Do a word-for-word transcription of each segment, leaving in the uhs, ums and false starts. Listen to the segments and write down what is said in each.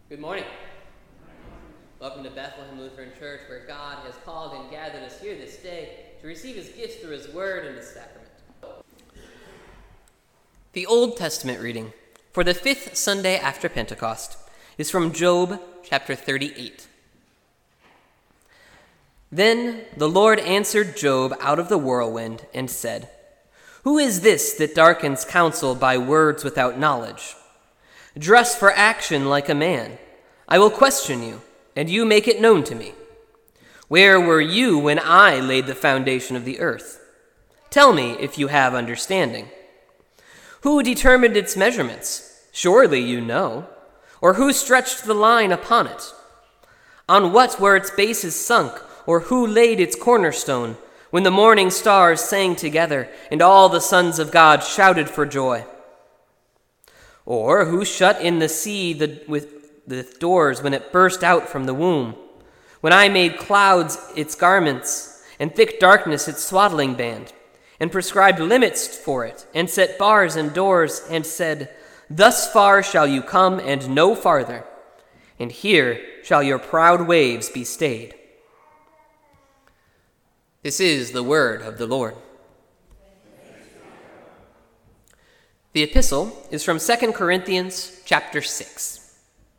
Good morning. Welcome to Bethlehem Lutheran Church, where God has called and gathered us here this day to receive his gifts through his word and his sacrament. The Old Testament reading for the fifth Sunday after Pentecost is from Job chapter thirty-eight. Then the Lord answered Job out of the whirlwind and said, "Who is this that darkens counsel by words without knowledge? Dress for action like a man. I will question you, and you make it known to me. Where were you when I laid the foundation of the earth? Tell me if you have understanding. Who determined its measurements? Surely you know. Or who stretched the line upon it? On what were its bases sunk, or who laid its cornerstone, when the morning stars sang together, and all the sons of God shouted for joy? Or who shut in the sea the, with the doors when it burst out from the womb? When I made clouds its garments, and thick darkness its swaddling band, and prescribed limits for it, and set bars and doors, and said, Thus far shall you come, and no farther, and here shall your proud waves be stayed." This is the word of the Lord. The epistle is from Second Corinthians chapter six.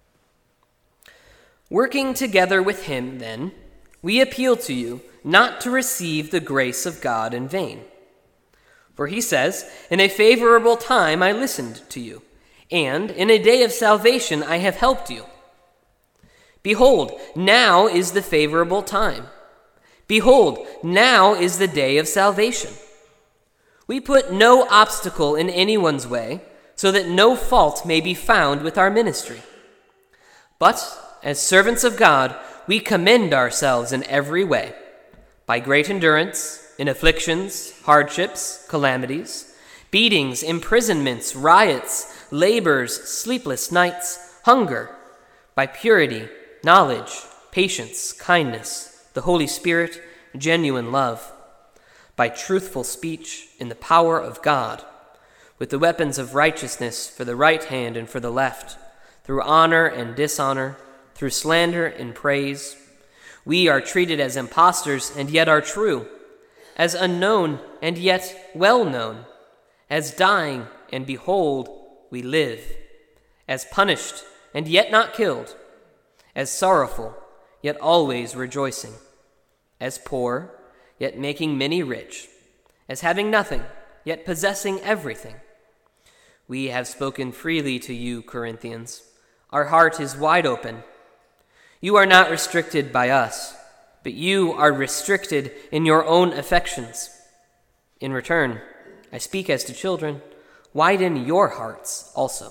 Working together with him, then, we appeal to you not to receive the grace of God in vain. For he says, "In a favorable time I listened to you, and in a day of salvation I have helped you. Behold, now is the favorable time. Behold, now is the day of salvation. We put no obstacle in anyone's way, so that no fault may be found with our ministry. But as servants of God, we commend ourselves in every way, by great endurance, in afflictions, hardships, calamities, beatings, imprisonments, riots, labors, sleepless nights, hunger, by purity, knowledge, patience, kindness, the Holy Spirit, genuine love, by truthful speech in the power of God, with the weapons of righteousness for the right hand and for the left, through honor and dishonor, through slander and praise. We are treated as impostors and yet are true, as unknown and yet well known, as dying and behold, we live, as punished and yet not killed, as sorrowful yet always rejoicing, as poor yet making many rich, as having nothing, yet possessing everything. We have spoken freely to you, Corinthians. Our heart is wide open. You are not restricted by us, but you are restricted in your own affections. In return, I speak as to children, widen your hearts also."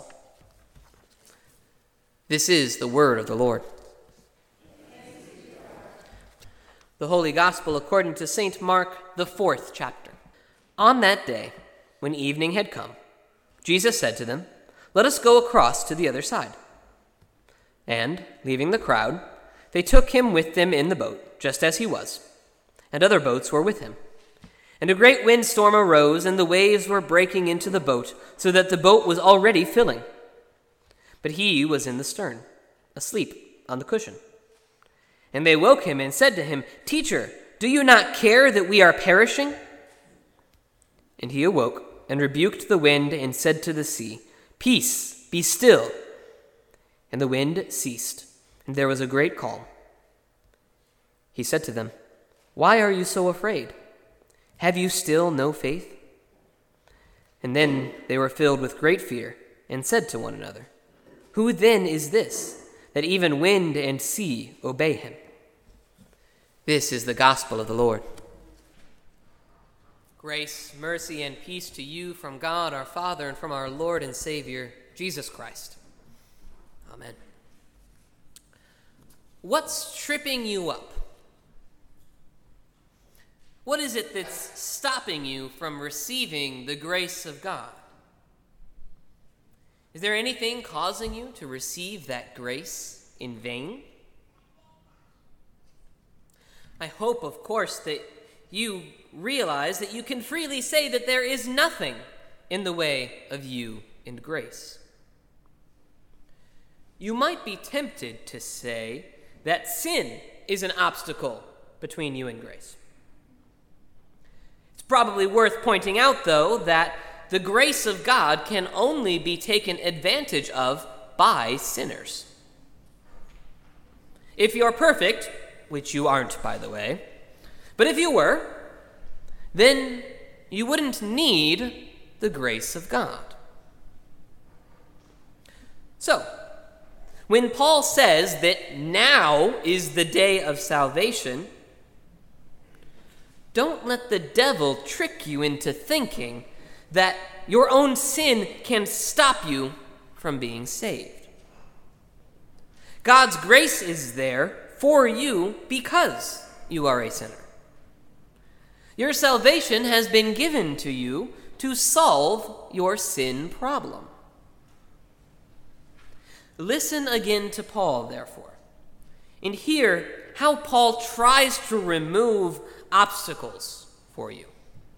This is the word of the Lord. The Holy Gospel according to Saint Mark, the fourth chapter. On that day, when evening had come, Jesus said to them, "Let us go across to the other side." And, leaving the crowd, they took him with them in the boat, just as he was, and other boats were with him. And a great windstorm arose, and the waves were breaking into the boat, so that the boat was already filling. But he was in the stern, asleep on the cushion. And they woke him and said to him, "Teacher, do you not care that we are perishing?" And he awoke and rebuked the wind and said to the sea, "Peace, be still." And the wind ceased, and there was a great calm. He said to them, "Why are you so afraid? Have you still no faith?" And then they were filled with great fear and said to one another, "Who then is this, that even wind and sea obey him?" This is the gospel of the Lord. Grace, mercy, and peace to you from God our Father and from our Lord and Savior, Jesus Christ. Amen. What's tripping you up? What is it that's stopping you from receiving the grace of God? Is there anything causing you to receive that grace in vain? I hope, of course, that you realize that you can freely say that there is nothing in the way of you and grace. you might be tempted to say that sin is an obstacle between you and grace. It's probably worth pointing out, though, that the grace of God can only be taken advantage of by sinners. If you're perfect, which you aren't, by the way, but if you were, then you wouldn't need the grace of God. So, when Paul says that now is the day of salvation, don't let the devil trick you into thinking that your own sin can stop you from being saved. God's grace is there for you because you are a sinner. Your salvation has been given to you to solve your sin problem. Listen again to Paul, therefore, and hear how Paul tries to remove obstacles for you.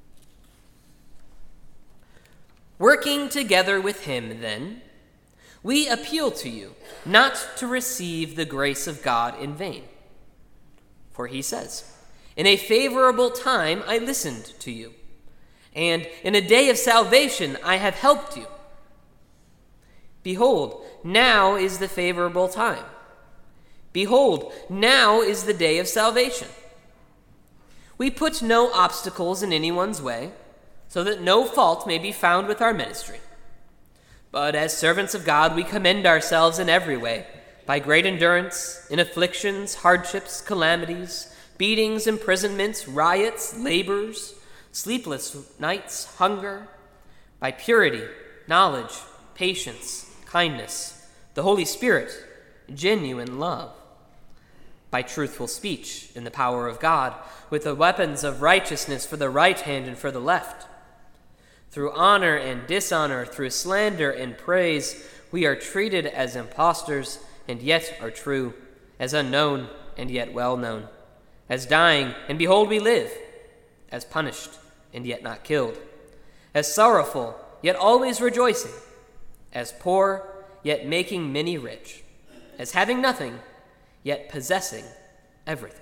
Working together with him, then, we appeal to you not to receive the grace of God in vain. For he says, "In a favorable time I listened to you, and in a day of salvation I have helped you. Behold, now is the favorable time. Behold, now is the day of salvation. We put no obstacles in anyone's way, so that no fault may be found with our ministry. But as servants of God, we commend ourselves in every way, by great endurance, in afflictions, hardships, calamities, beatings, imprisonments, riots, labors, sleepless nights, hunger, by purity, knowledge, patience, kindness, the Holy Spirit, genuine love, by truthful speech in the power of God, with the weapons of righteousness for the right hand and for the left. Through honor and dishonor, through slander and praise, we are treated as impostors and yet are true, as unknown and yet well known, as dying and behold we live, as punished and yet not killed, as sorrowful yet always rejoicing, as poor yet making many rich, as having nothing yet possessing everything."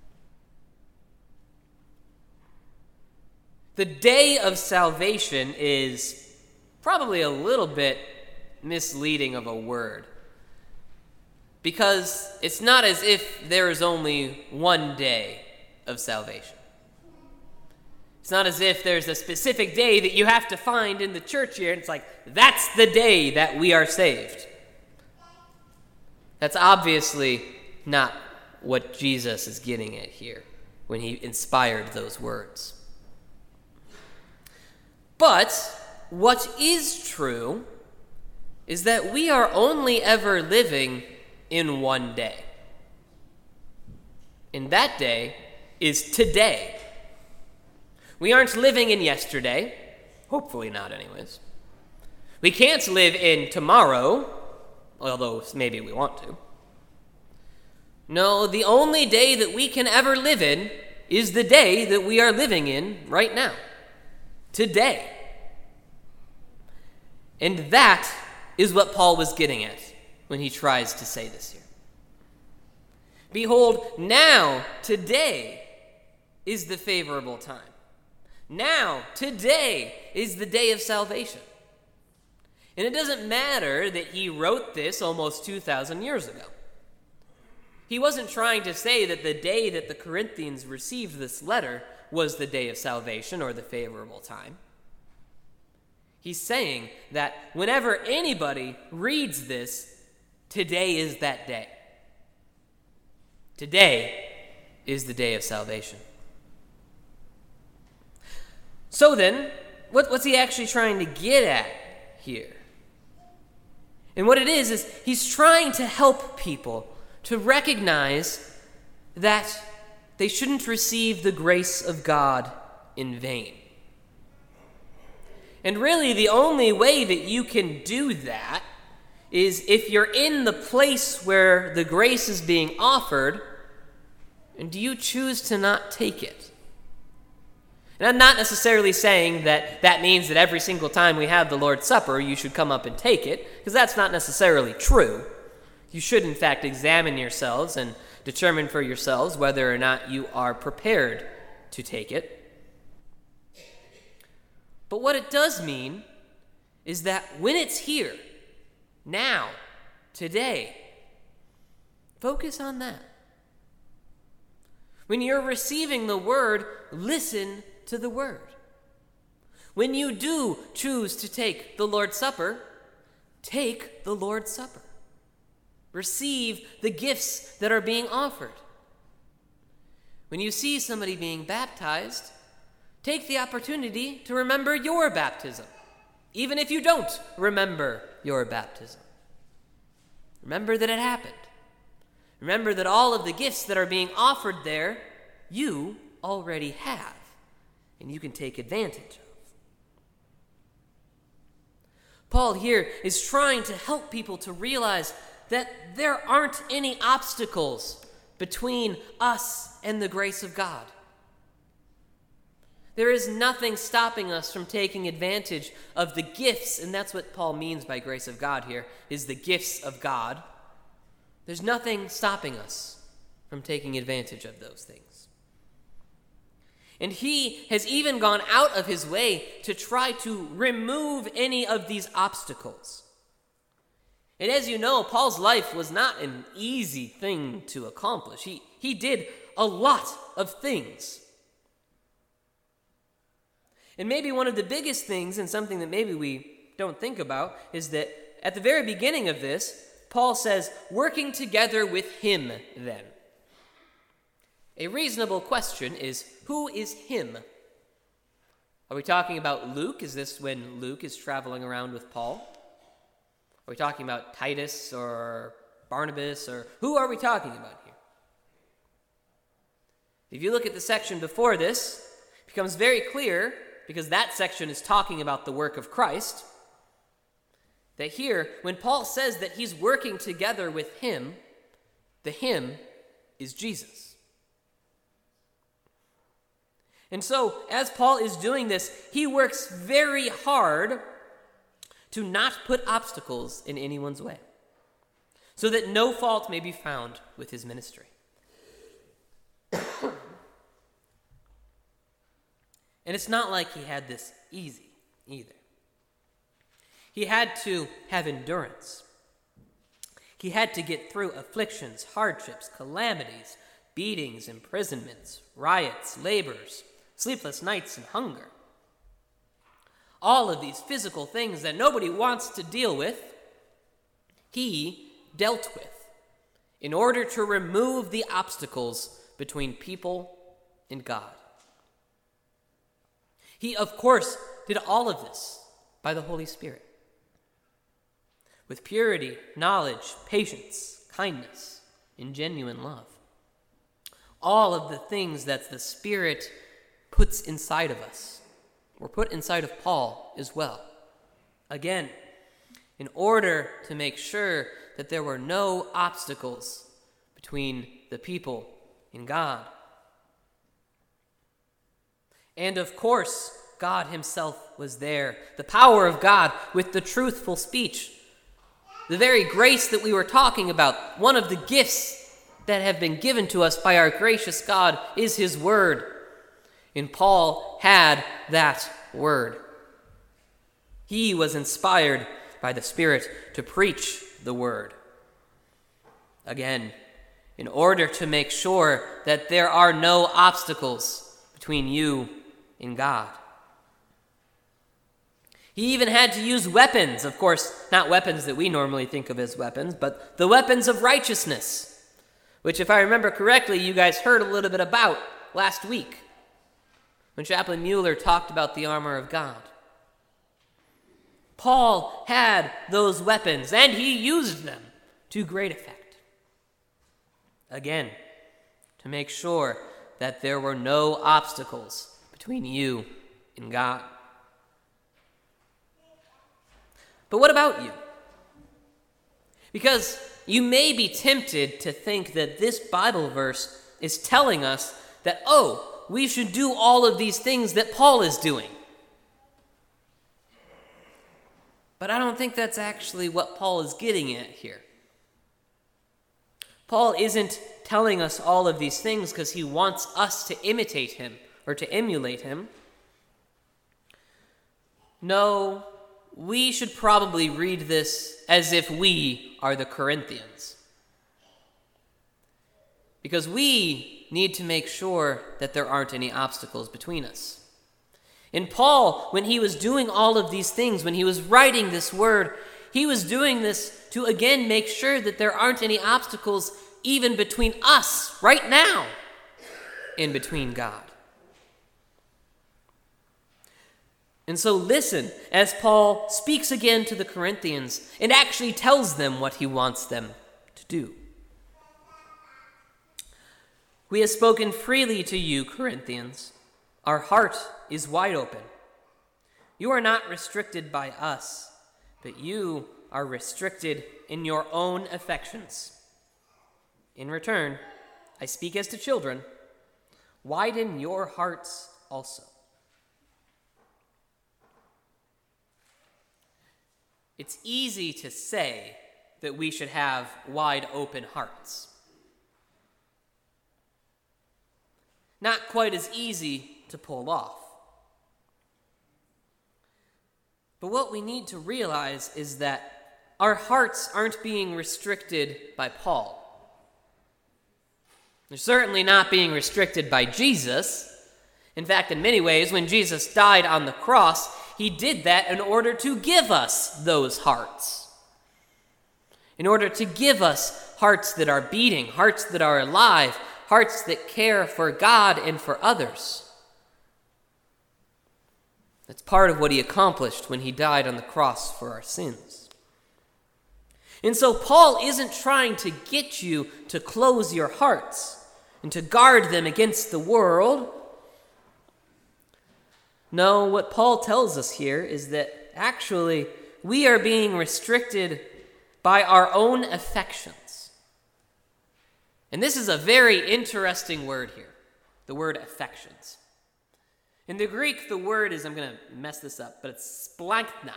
The day of salvation is probably a little bit misleading of a word, because it's not as if there is only one day of salvation. It's not as if there's a specific day that you have to find in the church year, and it's like, that's the day that we are saved. That's obviously not what Jesus is getting at here when he inspired those words. But what is true is that we are only ever living in one day. And that day is today. We aren't living in yesterday, hopefully not anyways. We can't live in tomorrow, although maybe we want to. No, the only day that we can ever live in is the day that we are living in right now, today. And that is what Paul was getting at when he tries to say this here. Behold, now, today, is the favorable time. Now, today, is the day of salvation. And it doesn't matter that he wrote this almost two thousand years ago. He wasn't trying to say that the day that the Corinthians received this letter was the day of salvation or the favorable time. He's saying that whenever anybody reads this, today is that day. Today is the day of salvation. So then, what, what's he actually trying to get at here? And what it is, is he's trying to help people to recognize that they shouldn't receive the grace of God in vain. And really, the only way that you can do that is if you're in the place where the grace is being offered, and do you choose to not take it? And I'm not necessarily saying that that means that every single time we have the Lord's Supper, you should come up and take it, because that's not necessarily true. You should, in fact, examine yourselves and determine for yourselves whether or not you are prepared to take it. But what it does mean is that when it's here, now, today, focus on that. When you're receiving the word, listen to the word. When you do choose to take the Lord's Supper, take the Lord's Supper. Receive the gifts that are being offered. When you see somebody being baptized, take the opportunity to remember your baptism, even if you don't remember your baptism. Remember that it happened. Remember that all of the gifts that are being offered there, you already have, and you can take advantage of. Paul here is trying to help people to realize that there aren't any obstacles between us and the grace of God. There is nothing stopping us from taking advantage of the gifts, and that's what Paul means by grace of God here, is the gifts of God. There's nothing stopping us from taking advantage of those things. And he has even gone out of his way to try to remove any of these obstacles. And as you know, Paul's life was not an easy thing to accomplish. He, he did a lot of things. And maybe one of the biggest things, and something that maybe we don't think about, is that at the very beginning of this, Paul says, working together with him then. A reasonable question is, who is him? Are we talking about Luke? Is this when Luke is traveling around with Paul? Are we talking about Titus or Barnabas, or who are we talking about here? If you look at the section before this, it becomes very clear, because that section is talking about the work of Christ, that here, when Paul says that he's working together with him, the him is Jesus. And so, as Paul is doing this, he works very hard to not put obstacles in anyone's way, so that no fault may be found with his ministry. And it's not like he had this easy either. He had to have endurance. He had to get through afflictions, hardships, calamities, beatings, imprisonments, riots, labors, sleepless nights, and hunger. All of these physical things that nobody wants to deal with, he dealt with in order to remove the obstacles between people and God. He, of course, did all of this by the Holy Spirit, with purity, knowledge, patience, kindness, and genuine love. All of the things that the Spirit puts inside of us were put inside of Paul as well. Again, in order to make sure that there were no obstacles between the people and God. And of course, God himself was there. The power of God with the truthful speech. The very grace that we were talking about, one of the gifts that have been given to us by our gracious God is his word. And Paul had that word. He was inspired by the Spirit to preach the word. Again, in order to make sure that there are no obstacles between you and God. He even had to use weapons, of course, not weapons that we normally think of as weapons, but the weapons of righteousness, which, if I remember correctly, you guys heard a little bit about last week when Chaplain Mueller talked about the armor of God. Paul had those weapons, and he used them to great effect. Again, to make sure that there were no obstacles between you and God. But what about you? Because you may be tempted to think that this Bible verse is telling us that, oh, we should do all of these things that Paul is doing. But I don't think that's actually what Paul is getting at here. Paul isn't telling us all of these things because he wants us to imitate him or to emulate him. No, we should probably read this as if we are the Corinthians. Because we need to make sure that there aren't any obstacles between us. And Paul, when he was doing all of these things, when he was writing this word, he was doing this to again make sure that there aren't any obstacles even between us right now and between God. And so listen as Paul speaks again to the Corinthians and actually tells them what he wants them to do. We have spoken freely to you, Corinthians. Our heart is wide open. You are not restricted by us, but you are restricted in your own affections. In return, I speak as to children. Widen your hearts also. It's easy to say that we should have wide open hearts. Not quite as easy to pull off. But what we need to realize is that our hearts aren't being restricted by Paul. They're certainly not being restricted by Jesus. In fact, in many ways, when Jesus died on the cross, he did that in order to give us those hearts. In order to give us hearts that are beating, hearts that are alive, hearts that care for God and for others. That's part of what he accomplished when he died on the cross for our sins. And so Paul isn't trying to get you to close your hearts and to guard them against the world. No, what Paul tells us here is that actually we are being restricted by our own affections. And this is a very interesting word here, the word affections. In the Greek, the word is, I'm going to mess this up, but it's splankna.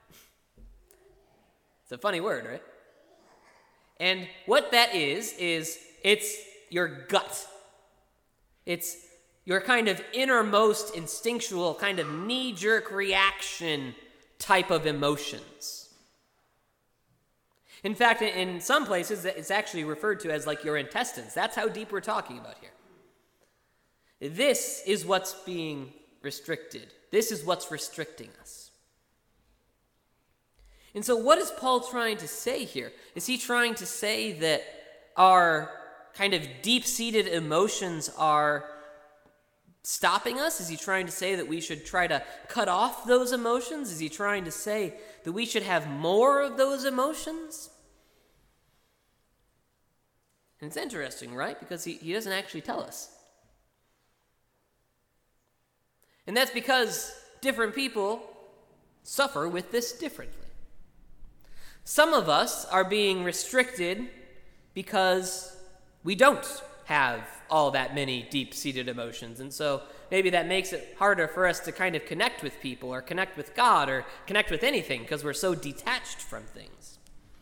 It's a funny word, right? And what that is, is it's your gut. It's your kind of innermost instinctual, kind of knee-jerk reaction type of emotions. In fact, in some places, it's actually referred to as like your intestines. That's how deep we're talking about here. This is what's being restricted. This is what's restricting us. And so what is Paul trying to say here? Is he trying to say that our kind of deep-seated emotions are stopping us? Is he trying to say that we should try to cut off those emotions? Is he trying to say that we should have more of those emotions? And it's interesting, right? Because he, he doesn't actually tell us. And that's because different people suffer with this differently. Some of us are being restricted because we don't have all that many deep-seated emotions. And so maybe that makes it harder for us to kind of connect with people or connect with God or connect with anything because we're so detached from things.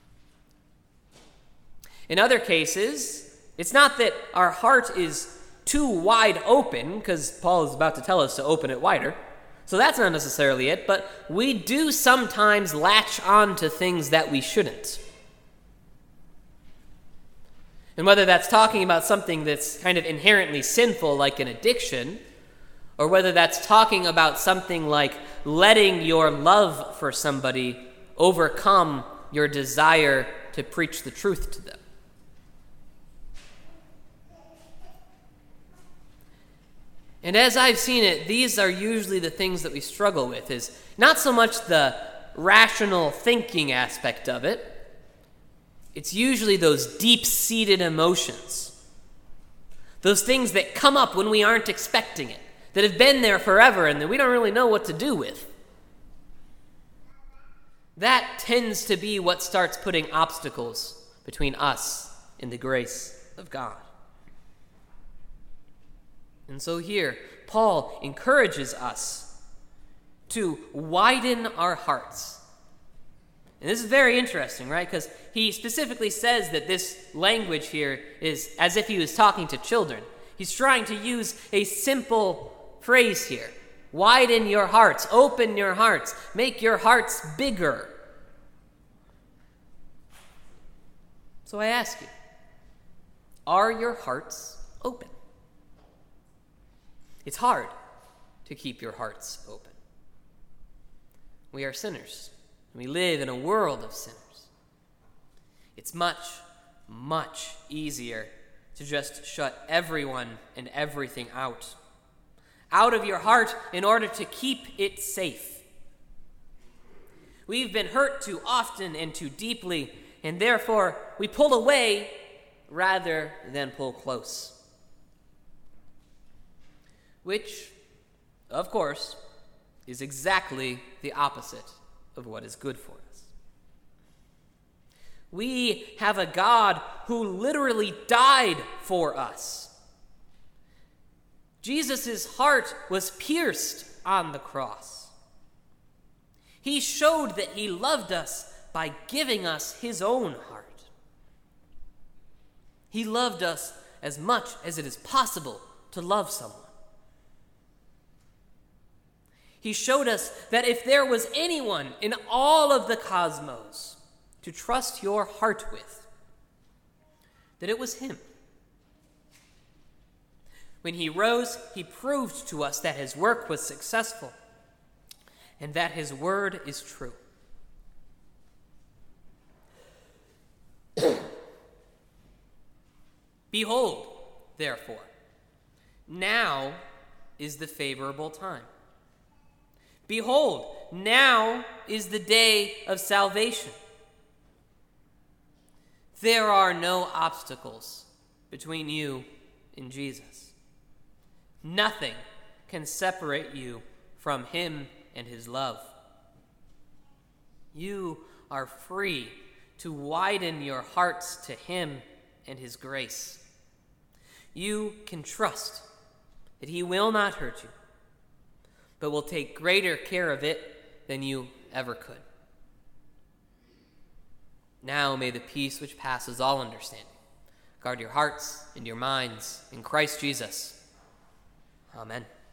In other cases, it's not that our heart is too wide open, because Paul is about to tell us to open it wider. So that's not necessarily it, but we do sometimes latch on to things that we shouldn't. And whether that's talking about something that's kind of inherently sinful, like an addiction, or whether that's talking about something like letting your love for somebody overcome your desire to preach the truth to them. And as I've seen it, these are usually the things that we struggle with, is not so much the rational thinking aspect of it. It's usually those deep-seated emotions, those things that come up when we aren't expecting it, that have been there forever and that we don't really know what to do with. That tends to be what starts putting obstacles between us and the grace of God. And so here, Paul encourages us to widen our hearts. And this is very interesting, right? Because he specifically says that this language here is as if he was talking to children. He's trying to use a simple phrase here. Widen your hearts, open your hearts, make your hearts bigger. So I ask you, are your hearts open? It's hard to keep your hearts open. We are sinners. We live in a world of sinners. It's much, much easier to just shut everyone and everything out. Out of your heart in order to keep it safe. We've been hurt too often and too deeply, and therefore we pull away rather than pull close. Which, of course, is exactly the opposite of what is good for us. We have a God who literally died for us. Jesus' heart was pierced on the cross. He showed that he loved us by giving us his own heart. He loved us as much as it is possible to love someone. He showed us that if there was anyone in all of the cosmos to trust your heart with, that it was him. When he rose, he proved to us that his work was successful and that his word is true. Behold, therefore, now is the favorable time. Behold, now is the day of salvation. There are no obstacles between you and Jesus. Nothing can separate you from him and his love. You are free to widen your hearts to him and his grace. You can trust that he will not hurt you, but will take greater care of it than you ever could. Now may the peace which passes all understanding guard your hearts and your minds in Christ Jesus. Amen.